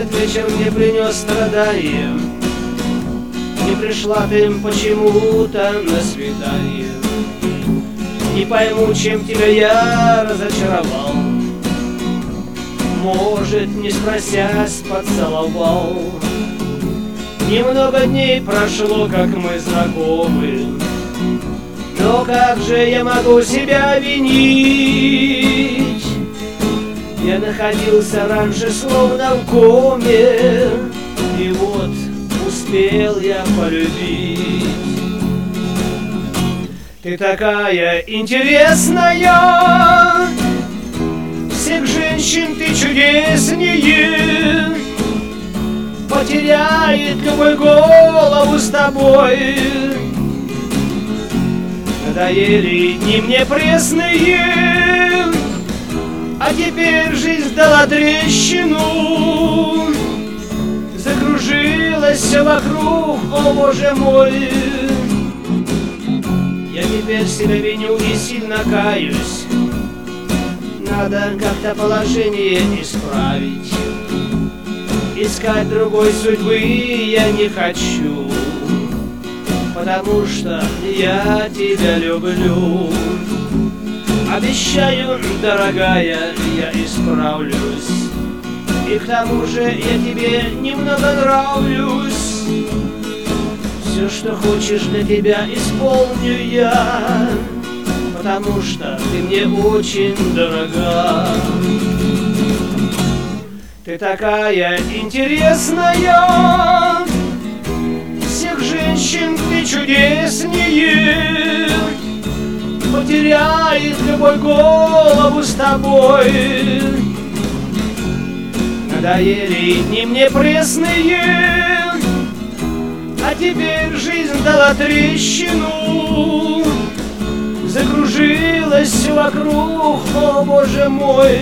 Этот вечер мне принес страдания. Не пришла ты почему-то на свидание. Не пойму, чем тебя я разочаровал. Может, не спросясь, поцеловал. Немного дней прошло, как мы знакомы, но как же я могу себя винить? Я находился раньше словно в коме, и вот успел я полюбить. Ты такая интересная, всех женщин ты чудеснее. Потеряет любой голову с тобой. Надоели дни мне пресные, а теперь жизнь дала трещину. Закружилось все вокруг, о боже мой. Я теперь себя виню и сильно каюсь. Надо как-то положение исправить. Искать другой судьбы я не хочу, потому что я тебя люблю. Обещаю, дорогая, я исправлюсь. И к тому же я тебе немного нравлюсь. Все, что хочешь, для тебя исполню я, потому что ты мне очень дорога. Ты такая интересная, всех женщин ты чудеснее. Потеряет любой голову с тобой. Надоели дни мне пресные, а теперь жизнь дала трещину. Закружилось все вокруг, о боже мой.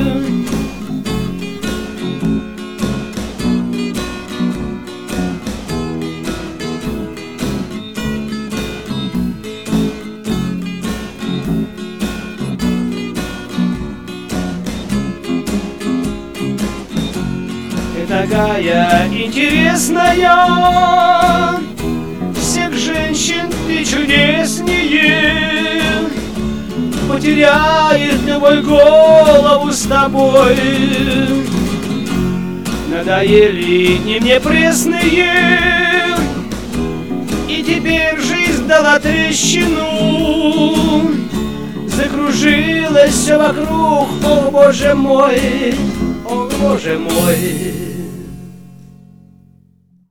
Такая интересная, всех женщин ты чудеснее. Потеряет любой голову с тобой. Надоели дни мне пресные, и теперь жизнь дала трещину. Закружилось все вокруг, о боже мой, о боже мой.